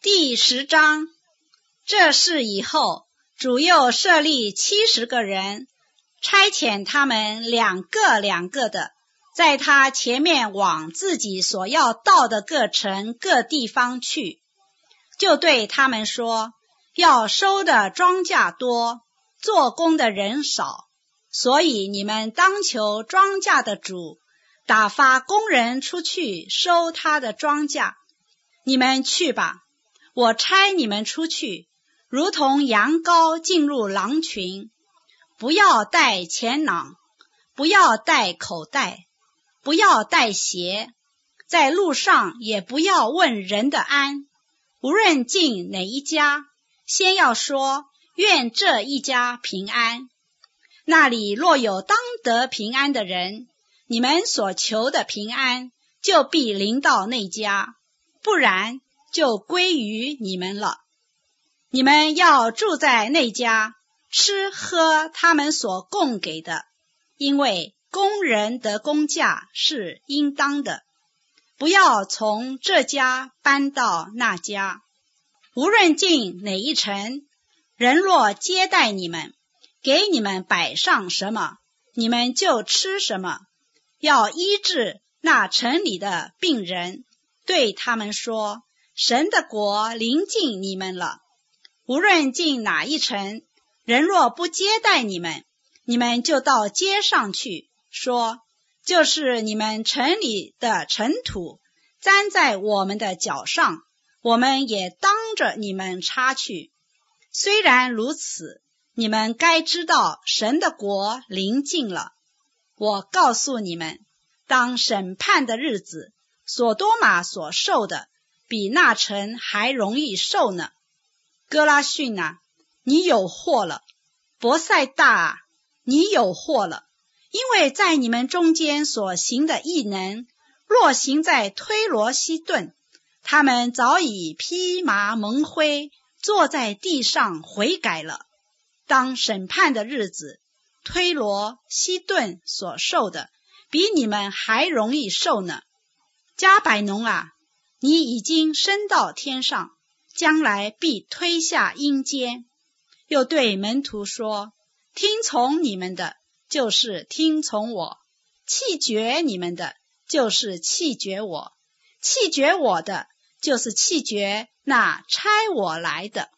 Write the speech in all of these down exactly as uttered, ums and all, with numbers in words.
第十章。这事以后，主又设立七十个人，差遣他们两个两个的，在他前面往自己所要到的各城各地方去，就对他们说，要收的庄稼多，做工的人少，所以你们当求庄稼的主打发工人出去收他的庄稼。你们去吧，我差你们出去，如同羊羔进入狼群，不要带钱囊，不要带口袋，不要带鞋，在路上也不要问人的安。无论进哪一家，先要说，愿这一家平安。那里若有当得平安的人，你们所求的平安就必临到那家，不然就归于你们了。你们要住在那家，吃喝他们所供给的，因为工人得工价是应当的，不要从这家搬到那家。无论进哪一城，人若接待你们，给你们摆上什么，你们就吃什么。要医治那城里的病人，对他们说，神的国临近你们了。无论进哪一城，人若不接待你们，你们就到街上去，说，就是你们城里的尘土沾在我们的脚上，我们也当着你们擦去。虽然如此，你们该知道神的国临近了。我告诉你们，当审判的日子，所多玛所受的比那城还容易受呢。哥拉汛啊，你有祸了；伯赛大啊，你有祸了。因为在你们中间所行的异能，若行在推罗西顿，他们早已披麻蒙灰，坐在地上悔改了。当审判的日子，推罗西顿所受的比你们还容易受呢。加百农啊，你已经升到天上，将来必推下阴间。又对门徒说，听从你们的就是听从我，弃绝你们的就是弃绝我，弃绝我的就是弃绝那差我来的。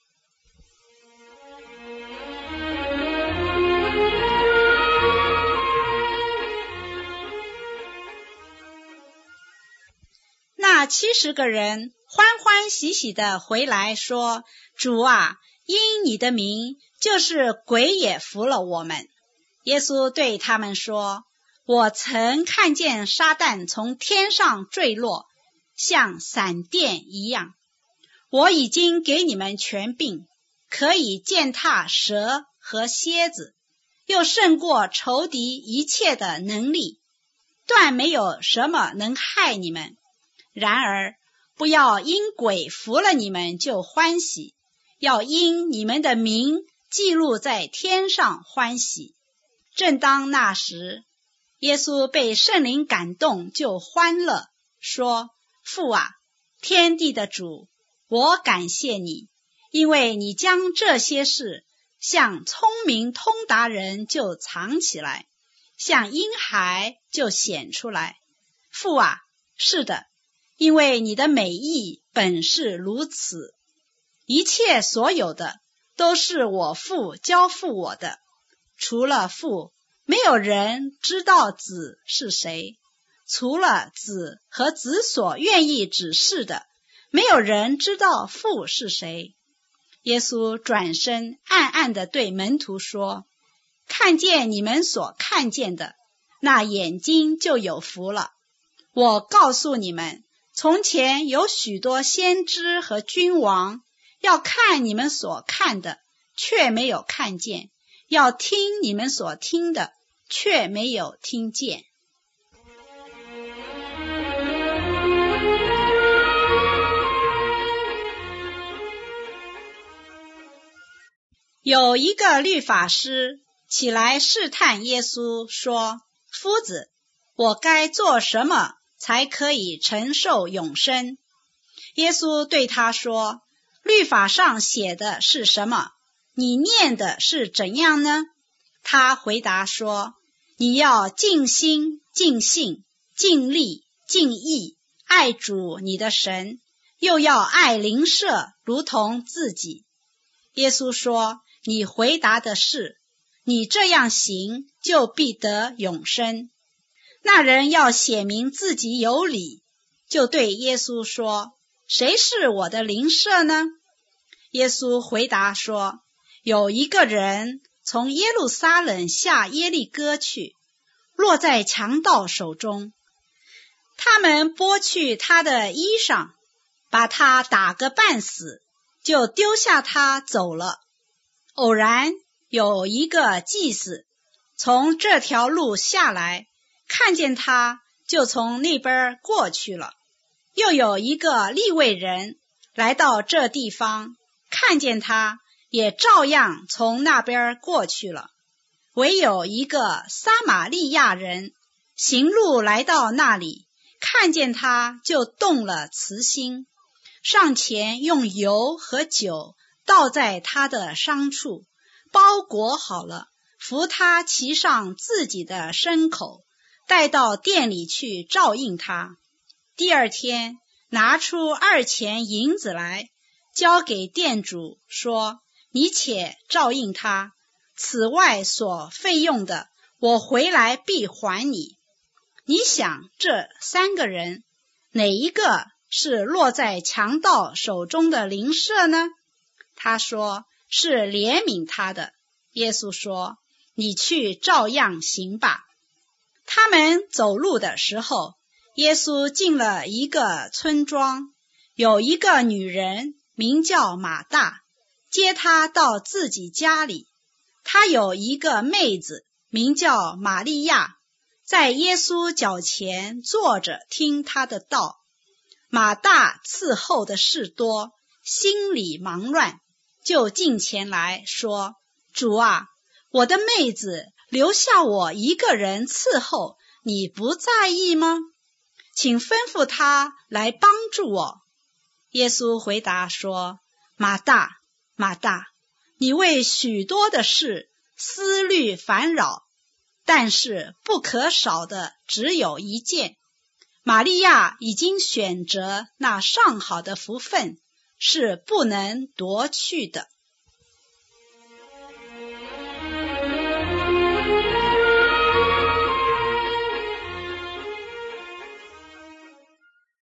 那七十个人欢欢喜喜地回来说，主啊，因你的名，就是鬼也服了我们。耶稣对他们说，我曾看见撒旦从天上坠落，像闪电一样。我已经给你们权柄，可以践踏蛇和蝎子，又胜过仇敌一切的能力，断没有什么能害你们。然而不要因鬼服了你们就欢喜，要因你们的名记录在天上欢喜。正当那时，耶稣被圣灵感动，就欢乐，说，父啊，天地的主，我感谢你，因为你将这些事向聪明通达人就藏起来，向婴孩就显出来。父啊，是的，因为你的美意本是如此。一切所有的都是我父交付我的，除了父，没有人知道子是谁，除了子和子所愿意指示的，没有人知道父是谁。耶稣转身暗暗地对门徒说，看见你们所看见的，那眼睛就有福了。我告诉你们，从前有许多先知和君王，要看你们所看的，却没有看见；要听你们所听的，却没有听见。有一个律法师起来试探耶稣，说，夫子，我该做什么才可以承受永生？耶稣对他说， 律法上写的是什么？你念的是怎样呢？他回答说，你要尽心、尽性、尽力、尽意爱主你的神，又要爱邻舍如同自己。耶稣说，你回答的是，你这样行就必得永生。那人要显明自己有理，就对耶稣说，谁是我的邻舍呢？耶稣回答说，有一个人从耶路撒冷下耶利哥去，落在强盗手中，他们剥去他的衣裳，把他打个半死，就丢下他走了。偶然有一个祭司从这条路下来，看见他，就从那边过去了。又有一个利未人来到这地方，看见他，也照样从那边过去了。唯有一个撒玛利亚人行路来到那里，看见他，就动了慈心，上前用油和酒倒在他的伤处，包裹好了，扶他骑上自己的牲口，带到店里去照应他。第二天拿出二钱银子来，交给店主，说，你且照应他，此外所费用的，我回来必还你。你想这三个人，哪一个是落在强盗手中的邻舍呢？他说，是怜悯他的。耶稣说，你去照样行吧。他们走路的时候，耶稣进了一个村庄，有一个女人名叫马大，接他到自己家里。他有一个妹子名叫玛利亚，在耶稣脚前坐着听他的道。马大伺候的事多，心里忙乱，就近前来说，主啊，我的妹子留下我一个人伺候，你不在意吗？请吩咐他来帮助我。耶稣回答说，马大，马大，你为许多的事思虑烦扰，但是不可少的只有一件。玛利亚已经选择那上好的福分，是不能夺去的。